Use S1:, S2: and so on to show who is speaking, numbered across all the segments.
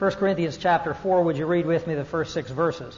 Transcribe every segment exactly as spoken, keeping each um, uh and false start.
S1: First Corinthians chapter four, would you read with me the first six verses?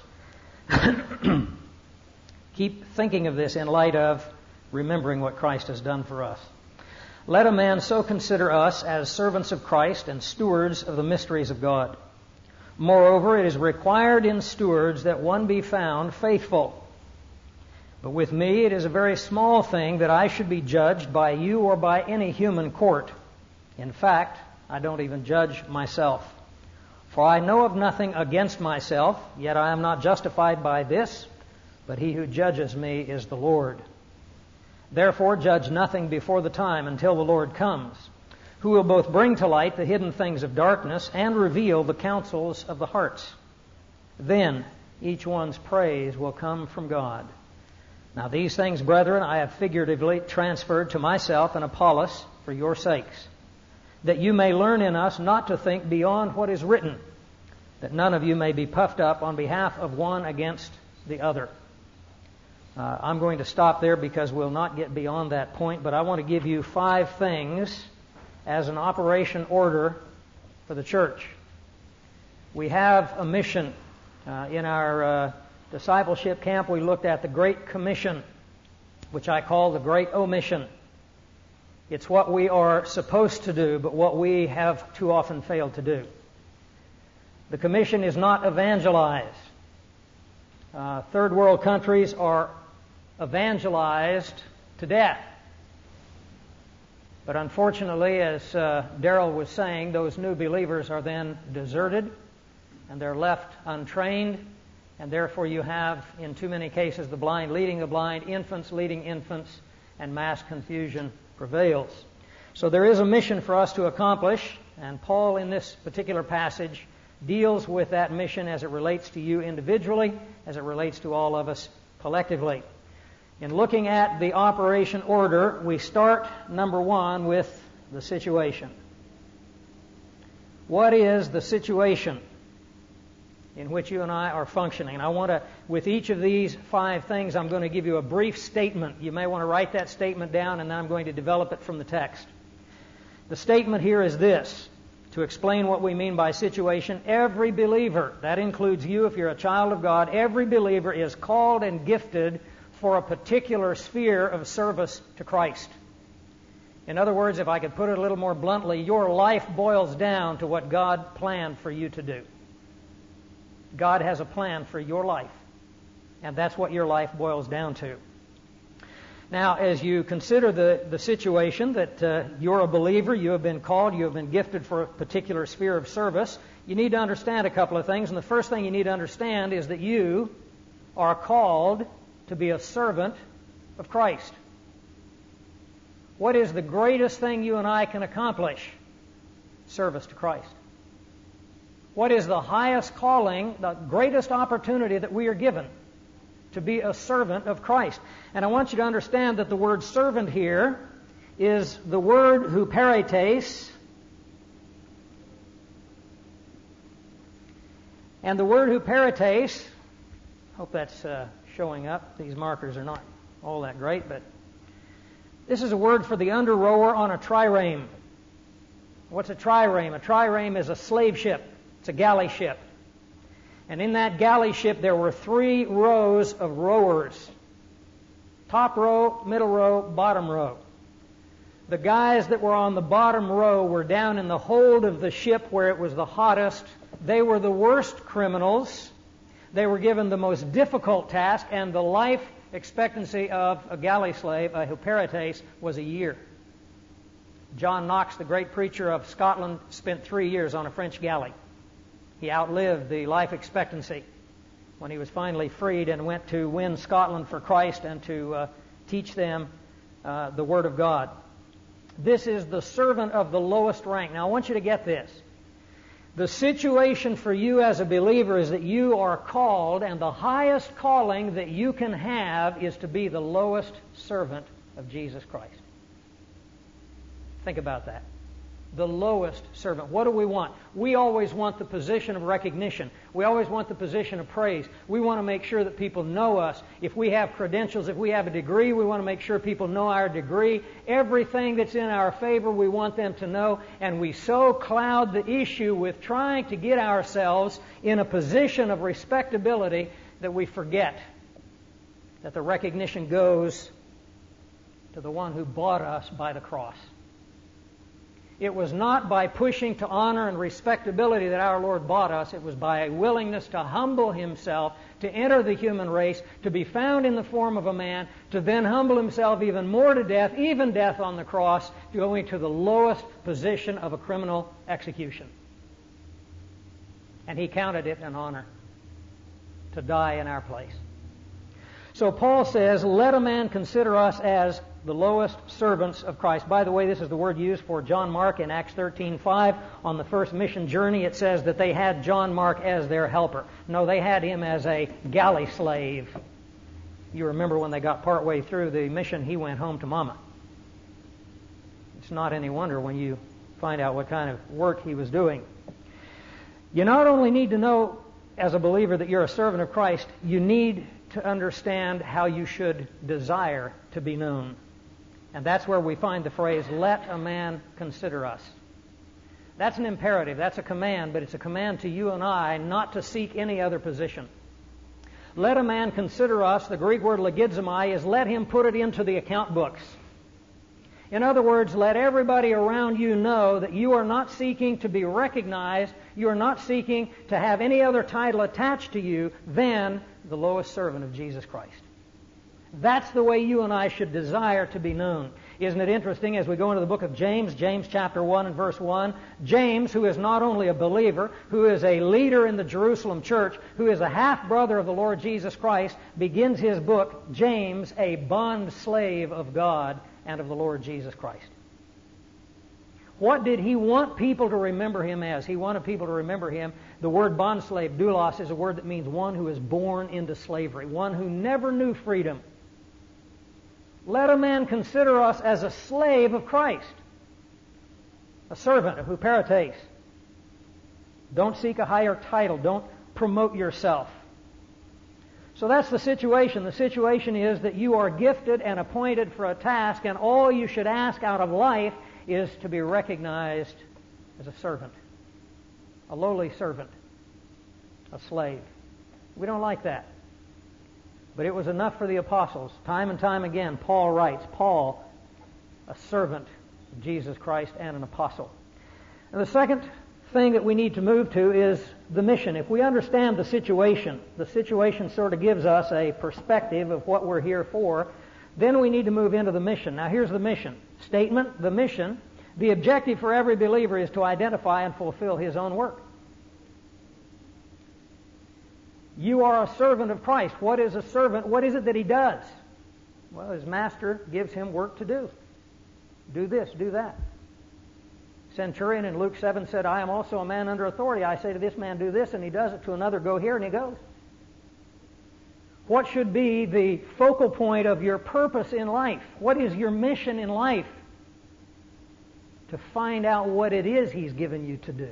S1: Keep thinking of this in light of remembering what Christ has done for us. Let a man so consider us as servants of Christ and stewards of the mysteries of God. Moreover, it is required in stewards that one be found faithful. But with me it is a very small thing that I should be judged by you or by any human court. In fact, I don't even judge myself. For I know of nothing against myself, yet I am not justified by this, but he who judges me is the Lord. Therefore judge nothing before the time until the Lord comes, who will both bring to light the hidden things of darkness and reveal the counsels of the hearts. Then each one's praise will come from God. Now these things, brethren, I have figuratively transferred to myself and Apollos for your sakes, that you may learn in us not to think beyond what is written, that none of you may be puffed up on behalf of one against the other. Uh, I'm going to stop there because we'll not get beyond that point, but I want to give you five things as an operation order for the church. We have a mission. Uh, in our uh, discipleship camp, we looked at the Great Commission, which I call the Great Omission. It's what we are supposed to do, but what we have too often failed to do. The commission is not evangelize. Uh, third world countries are evangelized to death. But unfortunately, as uh, Darrell was saying, those new believers are then deserted and they're left untrained, and therefore you have, in too many cases, the blind leading the blind, infants leading infants, and mass confusion prevails. So there is a mission for us to accomplish, and Paul in this particular passage deals with that mission as it relates to you individually, as it relates to all of us collectively. In looking at the operation order, we start, number one, with the situation. What is the situation in which you and I are functioning? And I want to, with each of these five things, I'm going to give you a brief statement. You may want to write that statement down, and then I'm going to develop it from the text. The statement here is this. To explain what we mean by situation, every believer, that includes you if you're a child of God, every believer is called and gifted for a particular sphere of service to Christ. In other words, if I could put it a little more bluntly, your life boils down to what God planned for you to do. God has a plan for your life, and that's what your life boils down to. Now, as you consider the, the situation that uh, you're a believer, you have been called, you have been gifted for a particular sphere of service, you need to understand a couple of things. And the first thing you need to understand is that you are called to be a servant of Christ. What is the greatest thing you and I can accomplish? Service to Christ. What is the highest calling, the greatest opportunity that we are given? To be a servant of Christ. And I want you to understand that the word servant here is the word huperetes. And the word huperetes, hope that's uh, showing up. These markers are not all that great, but this is a word for the under rower on a trireme. What's a trireme? A trireme is a slave ship. It's a galley ship. And in that galley ship there were three rows of rowers. Top row, middle row, bottom row. The guys that were on the bottom row were down in the hold of the ship where it was the hottest. They were the worst criminals. They were given the most difficult task, and the life expectancy of a galley slave, a huperetes, was a year. John Knox, the great preacher of Scotland, spent three years on a French galley. He outlived the life expectancy when he was finally freed and went to win Scotland for Christ and to uh, teach them uh, the Word of God. This is the servant of the lowest rank. Now I want you to get this. The situation for you as a believer is that you are called, and the highest calling that you can have is to be the lowest servant of Jesus Christ. Think about that. The lowest servant. What do we want? We always want the position of recognition. We always want the position of praise. We want to make sure that people know us. If we have credentials, if we have a degree, we want to make sure people know our degree. Everything that's in our favor, we want them to know. And we so cloud the issue with trying to get ourselves in a position of respectability that we forget that the recognition goes to the one who bought us by the cross. It was not by pushing to honor and respectability that our Lord bought us. It was by a willingness to humble Himself, to enter the human race, to be found in the form of a man, to then humble Himself even more to death, even death on the cross, going to the lowest position of a criminal execution. And He counted it an honor to die in our place. So Paul says, let a man consider us as the lowest servants of Christ. By the way, this is the word used for John Mark in Acts thirteen five. On the first mission journey, it says that they had John Mark as their helper. No, they had him as a galley slave. You remember when they got partway through the mission, he went home to Mama. It's not any wonder when you find out what kind of work he was doing. You not only need to know as a believer that you're a servant of Christ, you need to understand how you should desire to be known. And that's where we find the phrase, let a man consider us. That's an imperative, that's a command, but it's a command to you and I not to seek any other position. Let a man consider us, the Greek word logizomai, is let him put it into the account books. In other words, let everybody around you know that you are not seeking to be recognized, you are not seeking to have any other title attached to you than the lowest servant of Jesus Christ. That's the way you and I should desire to be known. Isn't it interesting as we go into the book of James, James chapter one and verse one, James, who is not only a believer, who is a leader in the Jerusalem church, who is a half-brother of the Lord Jesus Christ, begins his book, James, a bond slave of God and of the Lord Jesus Christ. What did he want people to remember him as? He wanted people to remember him. The word bondslave, doulos, is a word that means one who is born into slavery, one who never knew freedom. Let a man consider us as a slave of Christ, a servant of huperetes. Don't seek a higher title. Don't promote yourself. So that's the situation. The situation is that you are gifted and appointed for a task, and all you should ask out of life is to be recognized as a servant, a lowly servant, a slave. We don't like that. But it was enough for the apostles. Time and time again, Paul writes, Paul, a servant of Jesus Christ and an apostle. And the second thing that we need to move to is the mission. If we understand the situation, the situation sort of gives us a perspective of what we're here for, then we need to move into the mission. Now here's the mission statement, the mission. The objective for every believer is to identify and fulfill his own work. You are a servant of Christ. What is a servant? What is it that he does? Well, his master gives him work to do. Do this, do that. Centurion in Luke seven said, I am also a man under authority. I say to this man, do this, and he does it. To another, go here, and he goes. What should be the focal point of your purpose in life? What is your mission in life? To find out what it is he's given you to do.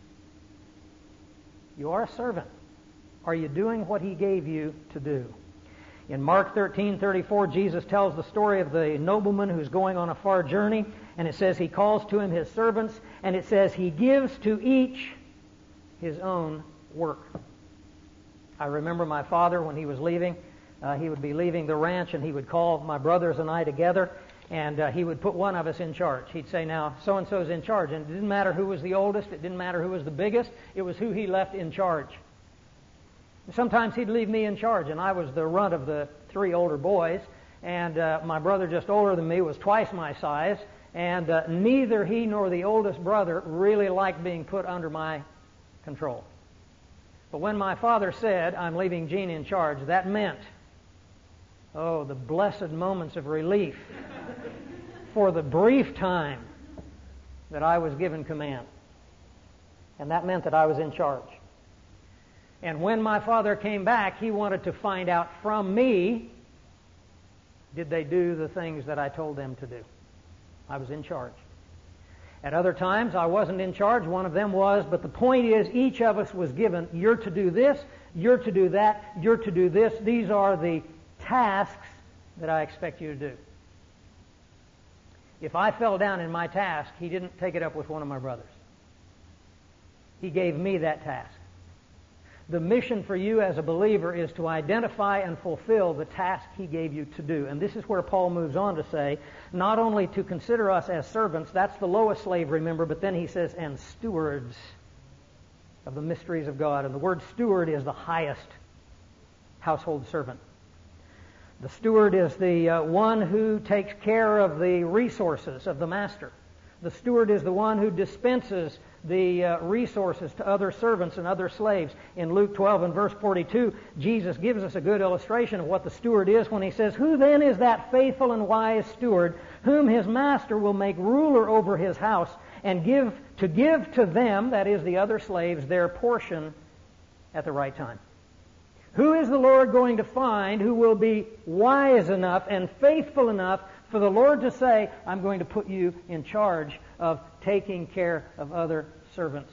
S1: You are a servant. Are you doing what he gave you to do? In Mark thirteen thirty-four, Jesus tells the story of the nobleman who's going on a far journey, and it says he calls to him his servants, and it says he gives to each his own work. I remember my father when he was leaving, uh, he would be leaving the ranch, and he would call my brothers and I together, and uh, he would put one of us in charge. He'd say, now, so-and-so's in charge. And it didn't matter who was the oldest, it didn't matter who was the biggest, it was who he left in charge. Sometimes he'd leave me in charge, and I was the runt of the three older boys, and uh, my brother, just older than me, was twice my size, and uh, neither he nor the oldest brother really liked being put under my control. But when my father said, I'm leaving Gene in charge, that meant, oh, the blessed moments of relief for the brief time that I was given command. And that meant that I was in charge. And when my father came back, he wanted to find out from me, did they do the things that I told them to do? I was in charge. At other times, I wasn't in charge. One of them was. But the point is, each of us was given, you're to do this, you're to do that, you're to do this. These are the tasks that I expect you to do. If I fell down in my task, he didn't take it up with one of my brothers. He gave me that task. The mission for you as a believer is to identify and fulfill the task he gave you to do. And this is where Paul moves on to say, not only to consider us as servants, that's the lowest slave, remember, but then he says, and stewards of the mysteries of God. And the word steward is the highest household servant. The steward is the uh, one who takes care of the resources of the master. The steward is the one who dispenses the uh, resources to other servants and other slaves. In Luke twelve and verse forty-two, Jesus gives us a good illustration of what the steward is when he says, "Who then is that faithful and wise steward whom his master will make ruler over his house and give to give to them," that is the other slaves, "their portion at the right time?" Who is the Lord going to find who will be wise enough and faithful enough for the Lord to say, "I'm going to put you in charge of taking care of other servants"?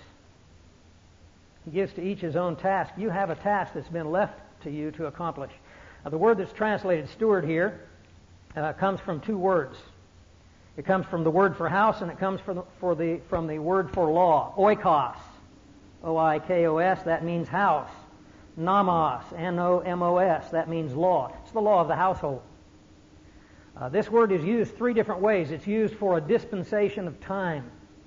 S1: He gives to each his own task. You have a task that's been left to you to accomplish. Now, the word that's translated steward here uh, comes from two words. It comes from the word for house, and it comes from the, for the, from the word for law, oikos, O I K O S, that means house. Nomos, N O M O S, that means law. It's the law of the household. Uh, this word is used three different ways. It's used for a dispensation of time.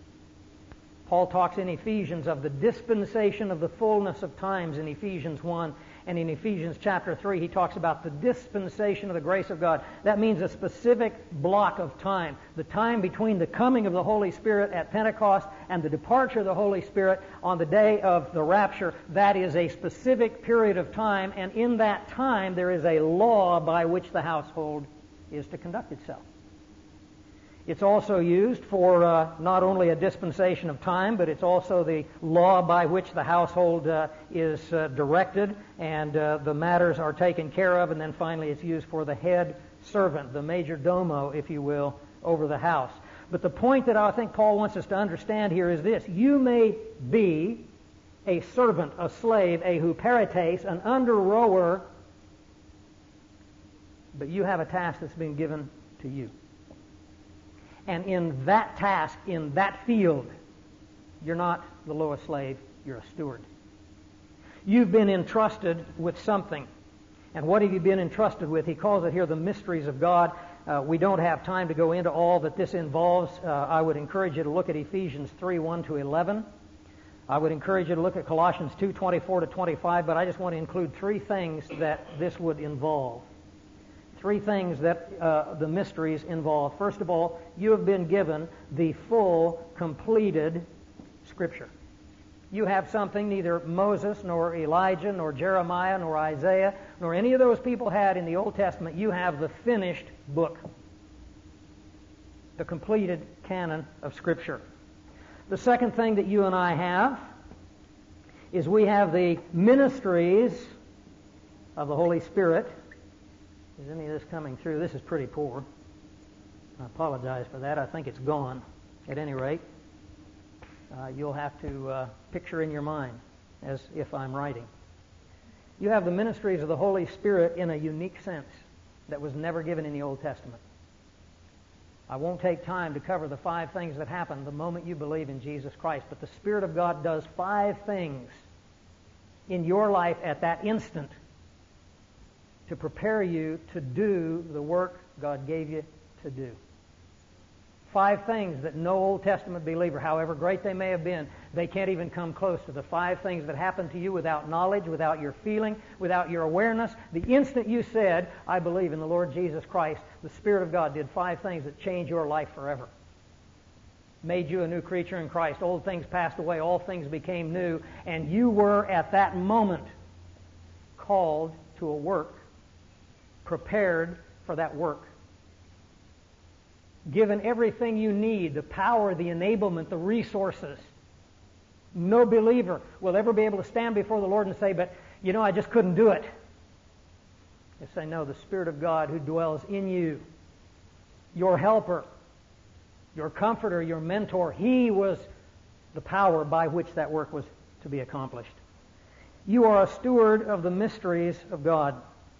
S1: Paul talks in Ephesians of the dispensation of the fullness of times in Ephesians one. And in Ephesians chapter three, he talks about the dispensation of the grace of God. That means a specific block of time. The time between the coming of the Holy Spirit at Pentecost and the departure of the Holy Spirit on the day of the rapture. That is a specific period of time. And in that time, there is a law by which the household is to conduct itself. It's also used for uh, not only a dispensation of time, but it's also the law by which the household uh, is uh, directed and uh, the matters are taken care of. And then finally it's used for the head servant, the major domo, if you will, over the house. But the point that I think Paul wants us to understand here is this. You may be a servant, a slave, a huperetes, an under-rower, but you have a task that's been given to you. And in that task, in that field, you're not the lowest slave, you're a steward. You've been entrusted with something. And what have you been entrusted with? He calls it here the mysteries of God. Uh, we don't have time to go into all that this involves. Uh, I would encourage you to look at Ephesians three, one to eleven. I would encourage you to look at Colossians two, twenty-four to twenty-five, but I just want to include three things that this would involve. Three things that uh, the mysteries involve. First of all, you have been given the full, completed Scripture. You have something neither Moses, nor Elijah, nor Jeremiah, nor Isaiah, nor any of those people had in the Old Testament. You have the finished book, the completed canon of Scripture. The second thing that you and I have is we have the ministries of the Holy Spirit. Is any of this coming through? This is pretty poor. I apologize for that. I think it's gone. At any rate, uh, you'll have to uh, picture in your mind as if I'm writing. You have the ministries of the Holy Spirit in a unique sense that was never given in the Old Testament. I won't take time to cover the five things that happen the moment you believe in Jesus Christ, but the Spirit of God does five things in your life at that instant to prepare you to do the work God gave you to do. Five things that no Old Testament believer, however great they may have been, they can't even come close to the five things that happened to you without knowledge, without your feeling, without your awareness. The instant you said, "I believe in the Lord Jesus Christ," the Spirit of God did five things that changed your life forever. Made you a new creature in Christ. Old things passed away, all things became new, and you were at that moment called to a work, prepared for that work. Given everything you need, the power, the enablement, the resources. No believer will ever be able to stand before the Lord and say, "But, you know, I just couldn't do it." They say, no, the Spirit of God who dwells in you, your helper, your comforter, your mentor. He was the power by which that work was to be accomplished. You are a steward of the mysteries of God.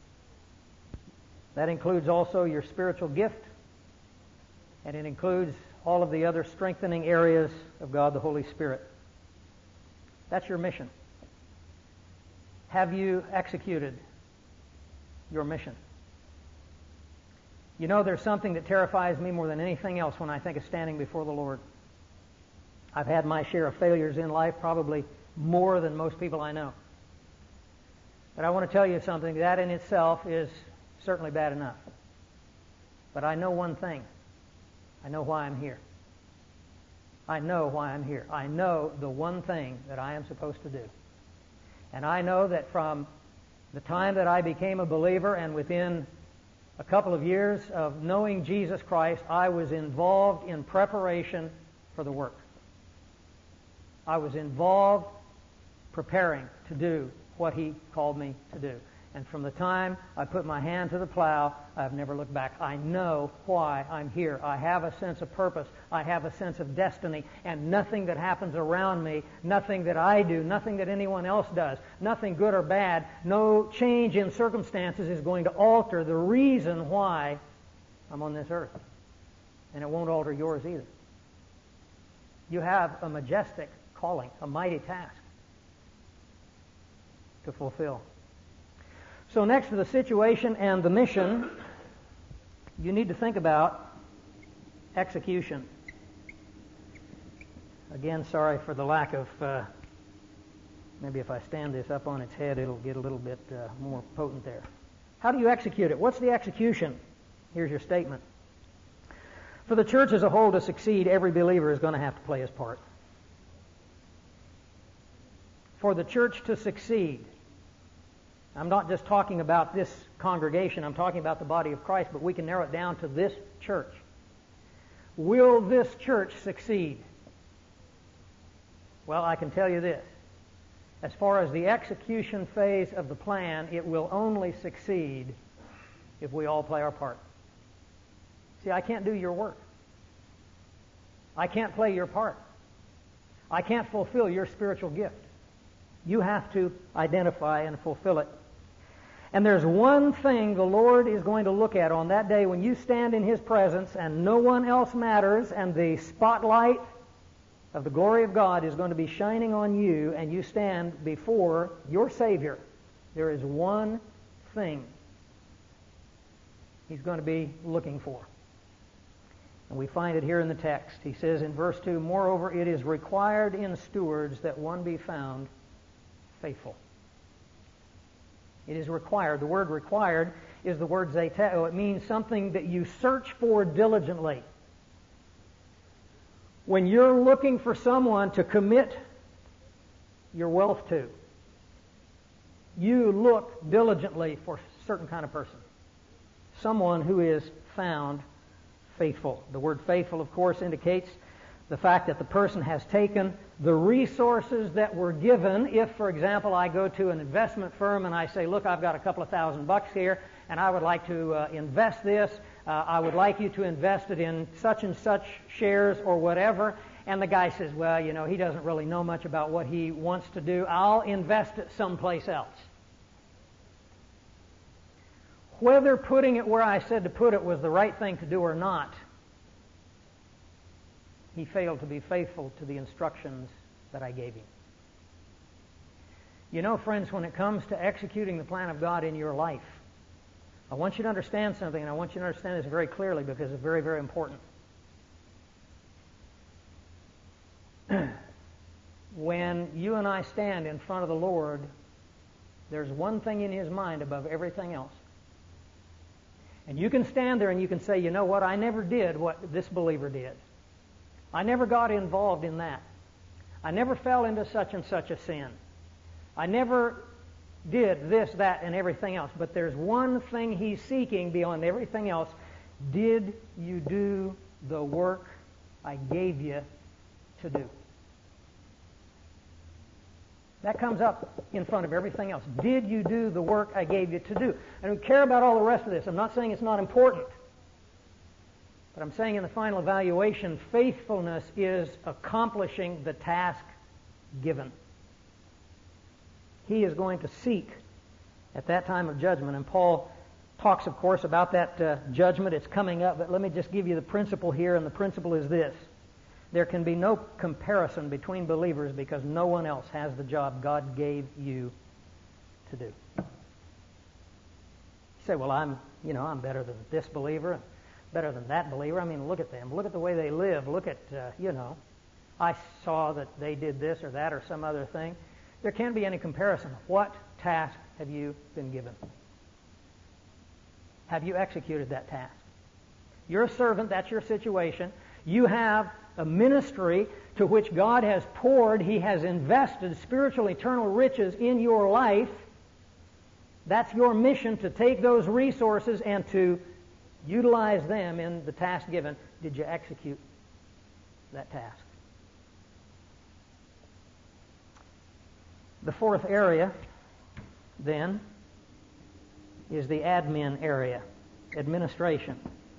S1: That includes also your spiritual gift, and it includes all of the other strengthening areas of God the Holy Spirit. That's your mission. Have you executed your mission? You know, there's something that terrifies me more than anything else when I think of standing before the Lord. I've had my share of failures in life, probably more than most people I know. But I want to tell you something. That in itself is certainly bad enough. But I know one thing. I know why I'm here. I know why I'm here. I know the one thing that I am supposed to do. And I know that from the time that I became a believer and within a couple of years of knowing Jesus Christ, I was involved in preparation for the work. I was involved preparing to do what He called me to do. And from the time I put my hand to the plow, I've never looked back. I know why I'm here. I have a sense of purpose. I have a sense of destiny. And nothing that happens around me, nothing that I do, nothing that anyone else does, nothing good or bad, no change in circumstances is going to alter the reason why I'm on this earth. And it won't alter yours either. You have a majestic calling, a mighty task to fulfill. So next to the situation and the mission, you need to think about execution. Again, sorry for the lack of, uh, maybe if I stand this up on its head, it'll get a little bit uh, more potent there. How do you execute it? What's the execution? Here's your statement. For the church as a whole to succeed, every believer is going to have to play his part. For the church to succeed, I'm not just talking about this congregation, I'm talking about the body of Christ, but we can narrow it down to this church. Will this church succeed? Well, I can tell you this. As far as the execution phase of the plan, it will only succeed if we all play our part. See, I can't do your work. I can't play your part. I can't fulfill your spiritual gift. You have to identify and fulfill it. And there's one thing the Lord is going to look at on that day when you stand in His presence and no one else matters and the spotlight of the glory of God is going to be shining on you and you stand before your Savior. There is one thing He's going to be looking for. And we find it here in the text. He says in verse two, "Moreover, it is required in stewards that one be found faithful." It is required. The word required is the word zeteo. It means something that you search for diligently. When you're looking for someone to commit your wealth to, you look diligently for a certain kind of person. Someone who is found faithful. The word faithful, of course, indicates the fact that the person has taken the resources that were given. If, for example, I go to an investment firm and I say, look, I've got a couple of thousand bucks here and I would like to uh, invest this. Uh, I would like you to invest it in such and such shares or whatever. And the guy says, well, you know, he doesn't really know much about what he wants to do. I'll invest it someplace else. Whether putting it where I said to put it was the right thing to do or not, he failed to be faithful to the instructions that I gave him. You know, friends, when it comes to executing the plan of God in your life, I want you to understand something, and I want you to understand this very clearly because it's very, very important. When you and I stand in front of the Lord, there's one thing in His mind above everything else. And you can stand there and you can say, you know what, I never did what this believer did. I never got involved in that. I never fell into such and such a sin. I never did this, that, and everything else. But there's one thing He's seeking beyond everything else. Did you do the work I gave you to do? That comes up in front of everything else. Did you do the work I gave you to do? I don't care about all the rest of this. I'm not saying it's not important. But I'm saying in the final evaluation, faithfulness is accomplishing the task given. He is going to seek at that time of judgment. And Paul talks, of course, about that uh, judgment. It's coming up, but let me just give you the principle here, and the principle is this. There can be no comparison between believers because no one else has the job God gave you to do. You say, well, I'm, you know, I'm better than this believer, better than that believer. I mean, look at them. Look at the way they live. Look at, uh, you know, I saw that they did this or that or some other thing. There can't be any comparison. What task have you been given? Have you executed that task? You're a servant. That's your situation. You have a ministry to which God has poured. He has invested spiritual eternal riches in your life. That's your mission, to take those resources and to utilize them in the task given. Did you execute that task? The fourth area, then, is the admin area, administration.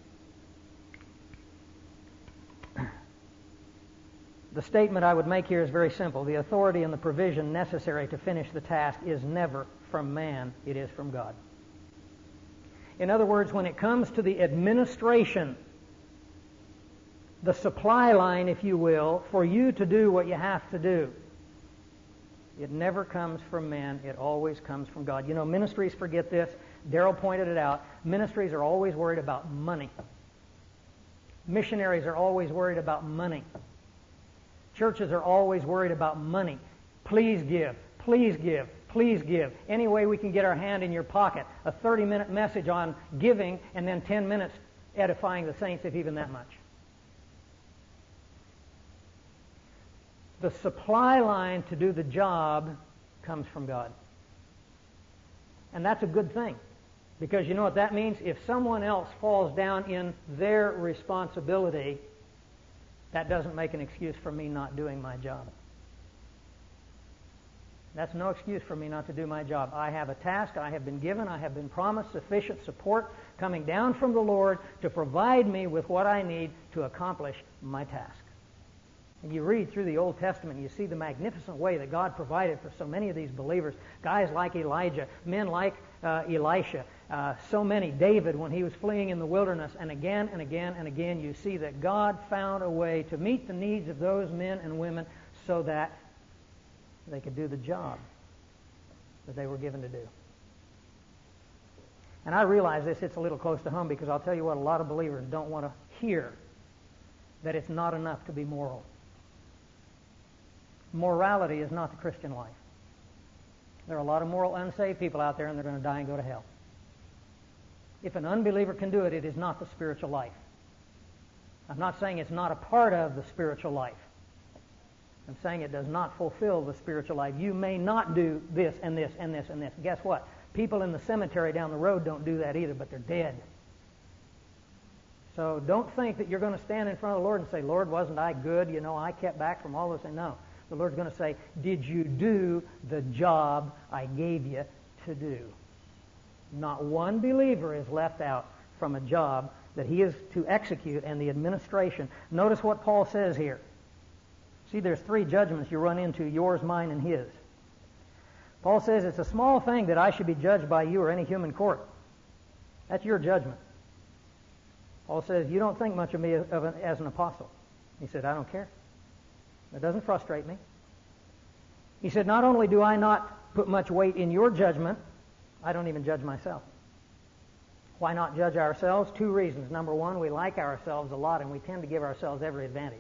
S1: The statement I would make here is very simple. The authority and the provision necessary to finish the task is never from man, it is from God. In other words, when it comes to the administration, the supply line, if you will, for you to do what you have to do, it never comes from man, it always comes from God. You know, ministries forget this. Darrell pointed it out. Ministries are always worried about money. Missionaries are always worried about money. Churches are always worried about money. Please give, please give, please give. Any way we can get our hand in your pocket. A thirty-minute message on giving and then ten minutes edifying the saints, if even that much. The supply line to do the job comes from God. And that's a good thing. Because you know what that means? If someone else falls down in their responsibility, that doesn't make an excuse for me not doing my job. That's no excuse for me not to do my job. I have a task, I have been given, I have been promised sufficient support coming down from the Lord to provide me with what I need to accomplish my task. And you read through the Old Testament, you see the magnificent way that God provided for so many of these believers. Guys like Elijah, men like uh, Elisha, uh, so many, David when he was fleeing in the wilderness, and again and again and again you see that God found a way to meet the needs of those men and women so that they could do the job that they were given to do. And I realize this, it's a little close to home, because I'll tell you what, a lot of believers don't want to hear that it's not enough to be moral. Morality is not the Christian life. There are a lot of moral unsaved people out there, and they're going to die and go to hell. If an unbeliever can do it, it is not the spiritual life. I'm not saying it's not a part of the spiritual life. I'm saying it does not fulfill the spiritual life. You may not do this and this and this and this. Guess what? People in the cemetery down the road don't do that either, but they're dead. So don't think that you're going to stand in front of the Lord and say, Lord, wasn't I good? You know, I kept back from all this. And no. The Lord's going to say, did you do the job I gave you to do? Not one believer is left out from a job that he is to execute and the administration. Notice what Paul says here. See, there's three judgments you run into, yours, mine, and his. Paul says, it's a small thing that I should be judged by you or any human court. That's your judgment. Paul says, you don't think much of me as, of an, as an apostle. He said, I don't care. It doesn't frustrate me. He said, not only do I not put much weight in your judgment, I don't even judge myself. Why not judge ourselves? Two reasons. Number one, we like ourselves a lot, and we tend to give ourselves every advantage.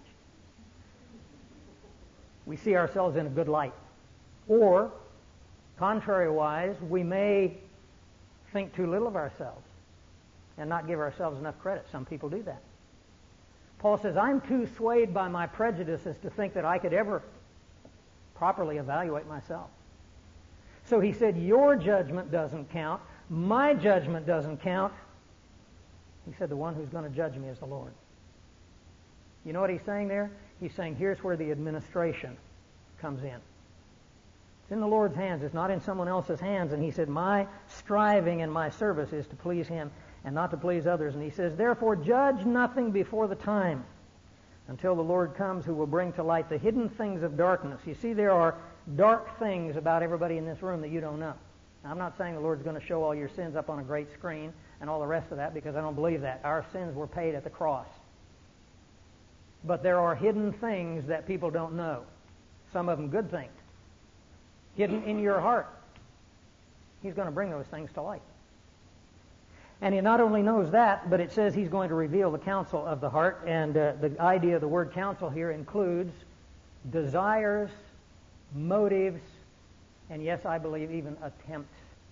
S1: We see ourselves in a good light. Or, contrary-wise, we may think too little of ourselves and not give ourselves enough credit. Some people do that. Paul says, I'm too swayed by my prejudices to think that I could ever properly evaluate myself. So he said, your judgment doesn't count. My judgment doesn't count. He said, the one who's going to judge me is the Lord. You know what he's saying there? He's saying, here's where the administration comes in. It's in the Lord's hands. It's not in someone else's hands. And he said, my striving and my service is to please him and not to please others. And he says, therefore judge nothing before the time, until the Lord comes, who will bring to light the hidden things of darkness. You see, there are dark things about everybody in this room that you don't know. Now, I'm not saying the Lord's going to show all your sins up on a great screen and all the rest of that, because I don't believe that. Our sins were paid at the cross. But there are hidden things that people don't know. Some of them good things. Hidden in your heart. He's going to bring those things to light. And he not only knows that, but it says he's going to reveal the counsel of the heart. And uh, the idea of the word counsel here includes desires, motives, and yes, I believe even attempts.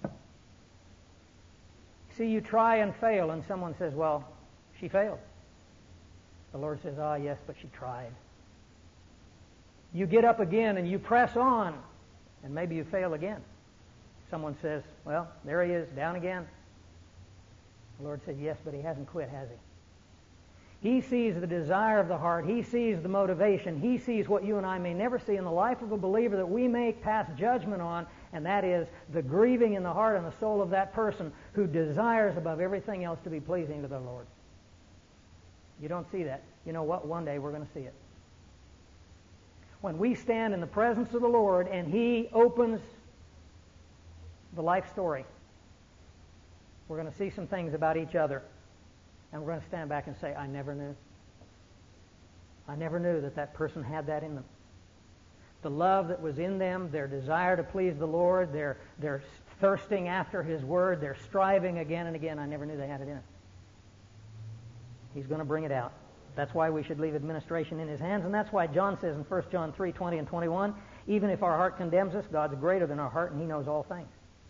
S1: See, you try and fail, and someone says, well, she failed. The Lord says, ah, yes, but she tried. You get up again and you press on, and maybe you fail again. Someone says, well, there he is, down again. The Lord said, yes, but he hasn't quit, has he? He sees the desire of the heart. He sees the motivation. He sees what you and I may never see in the life of a believer that we may pass judgment on, and that is the grieving in the heart and the soul of that person who desires above everything else to be pleasing to the Lord. You don't see that. You know what? One day we're going to see it. When we stand in the presence of the Lord and He opens the life story, we're going to see some things about each other. And we're going to stand back and say, I never knew. I never knew that that person had that in them. The love that was in them, their desire to please the Lord, their, their thirsting after His Word, their striving again and again, I never knew they had it in them. He's going to bring it out. That's why we should leave administration in His hands, and that's why John says in First John three, twenty and twenty-one, even if our heart condemns us, God's greater than our heart, and He knows all things.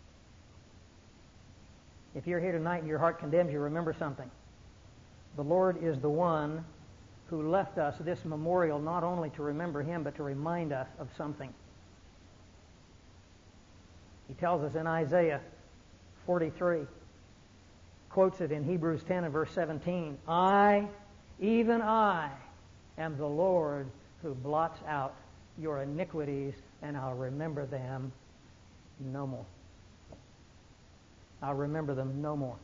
S1: If you're here tonight and your heart condemns you, remember something. The Lord is the one who left us this memorial not only to remember Him, but to remind us of something. He tells us in Isaiah forty-three, quotes it in Hebrews ten and verse seventeen, I, even I, am the Lord who blots out your iniquities, and I'll remember them no more. I'll remember them no more.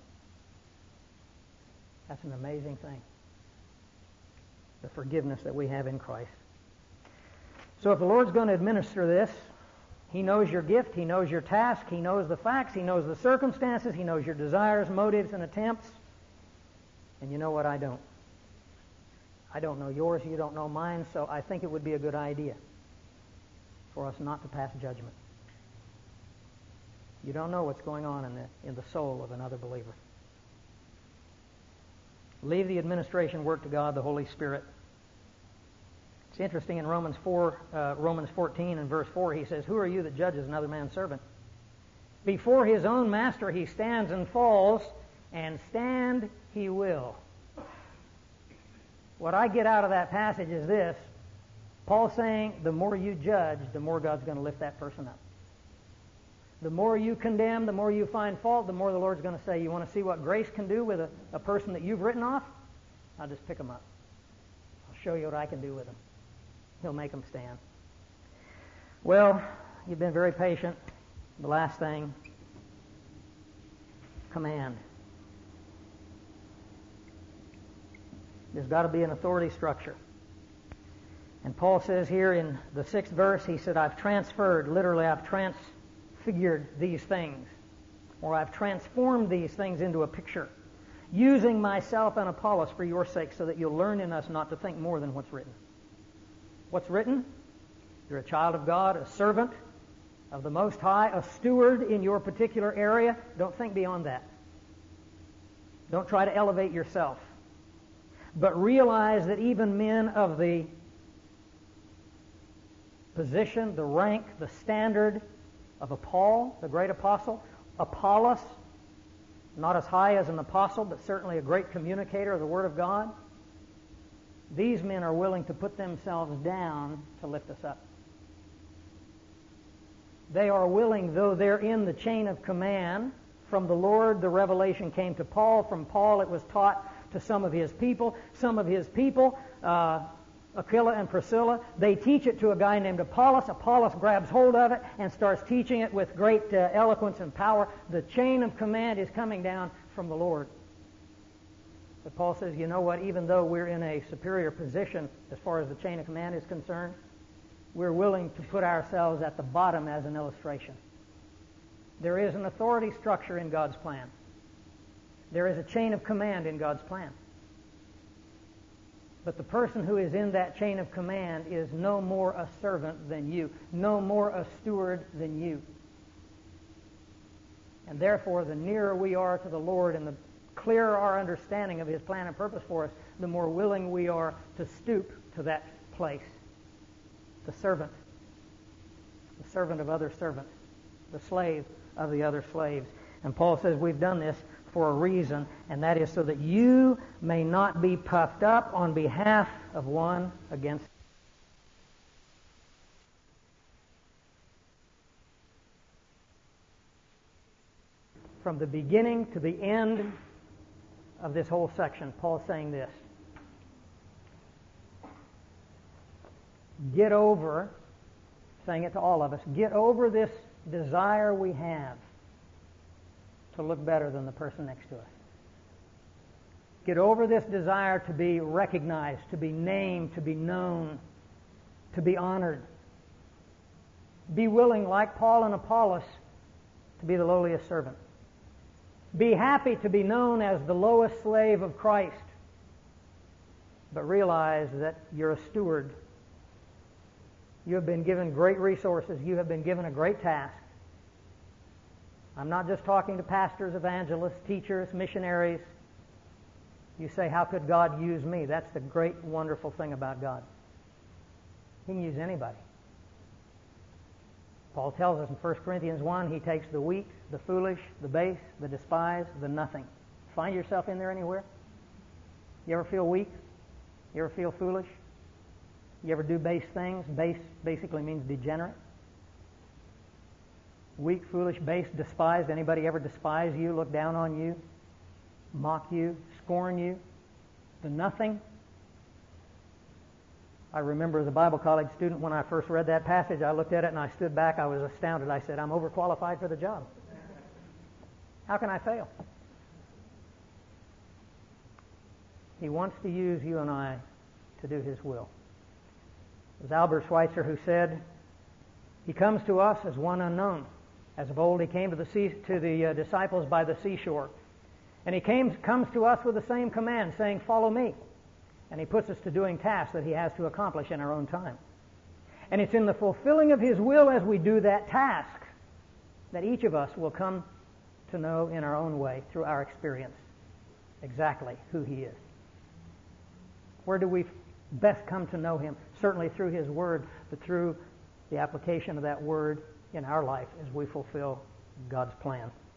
S1: That's an amazing thing. The forgiveness that we have in Christ. So if the Lord's going to administer this, He knows your gift, He knows your task, He knows the facts, He knows the circumstances, He knows your desires, motives, and attempts. And you know what? I don't. I don't know yours, you don't know mine, so I think it would be a good idea for us not to pass judgment. You don't know what's going on in the, in the soul of another believer. Leave the administration work to God, the Holy Spirit. It's interesting in Romans four, uh, Romans fourteen and verse four, he says, who are you that judges another man's servant? Before his own master he stands and falls, and stand he will. What I get out of that passage is this. Paul's saying the more you judge, the more God's going to lift that person up. The more you condemn, the more you find fault, the more the Lord's going to say, you want to see what grace can do with a, a person that you've written off? I'll just pick them up. I'll show you what I can do with them. He'll make them stand. Well, you've been very patient. The last thing, command. There's got to be an authority structure. And Paul says here in the sixth verse, he said, I've transferred, literally I've transfigured these things, or I've transformed these things into a picture, using myself and Apollos for your sake, so that you'll learn in us not to think more than what's written. What's written? You're a child of God, a servant of the Most High, a steward in your particular area. Don't think beyond that. Don't try to elevate yourself. But realize that even men of the position, the rank, the standard of a Paul, the great apostle, Apollos, not as high as an apostle, but certainly a great communicator of the Word of God, these men are willing to put themselves down to lift us up. They are willing, though they're in the chain of command. From the Lord, the revelation came to Paul. From Paul, it was taught to some of his people. Some of his people, uh, Aquila and Priscilla, they teach it to a guy named Apollos. Apollos grabs hold of it and starts teaching it with great uh, eloquence and power. The chain of command is coming down from the Lord. But Paul says, you know what, even though we're in a superior position as far as the chain of command is concerned, we're willing to put ourselves at the bottom as an illustration. There is an authority structure in God's plan. There is a chain of command in God's plan. But the person who is in that chain of command is no more a servant than you, no more a steward than you. And therefore, the nearer we are to the Lord and the clearer our understanding of His plan and purpose for us, the more willing we are to stoop to that place. The servant. The servant of other servants. The slave of the other slaves. And Paul says we've done this for a reason, and that is so that you may not be puffed up on behalf of one against from the beginning to the end of this whole section, Paul's saying this. Get over, saying it to all of us, get over this desire we have to look better than the person next to us. Get over this desire to be recognized, to be named, to be known, to be honored. Be willing, like Paul and Apollos, to be the lowliest servant. Be happy to be known as the lowest slave of Christ. But realize that you're a steward. You have been given great resources. You have been given a great task. I'm not just talking to pastors, evangelists, teachers, missionaries. You say, how could God use me? That's the great, wonderful thing about God. He can use anybody. Paul tells us in First Corinthians one, He takes the weak, the foolish, the base, the despised, the nothing. Find yourself in there anywhere? You ever feel weak? You ever feel foolish? You ever do base things? Base basically means degenerate. Weak, foolish, base, despised. Anybody ever despise you, look down on you, mock you, scorn you? The nothing? I remember as a Bible college student when I first read that passage, I looked at it and I stood back. I was astounded. I said, I'm overqualified for the job. How can I fail? He wants to use you and I to do His will. It was Albert Schweitzer who said, He comes to us as one unknown. As of old, He came to the sea, to the uh, disciples by the seashore. And He came, comes to us with the same command, saying, follow me. And He puts us to doing tasks that He has to accomplish in our own time. And it's in the fulfilling of His will as we do that task that each of us will come to know in our own way, through our experience, exactly who He is. Where do we best come to know Him? Certainly through His Word, but through the application of that Word in our life as we fulfill God's plan.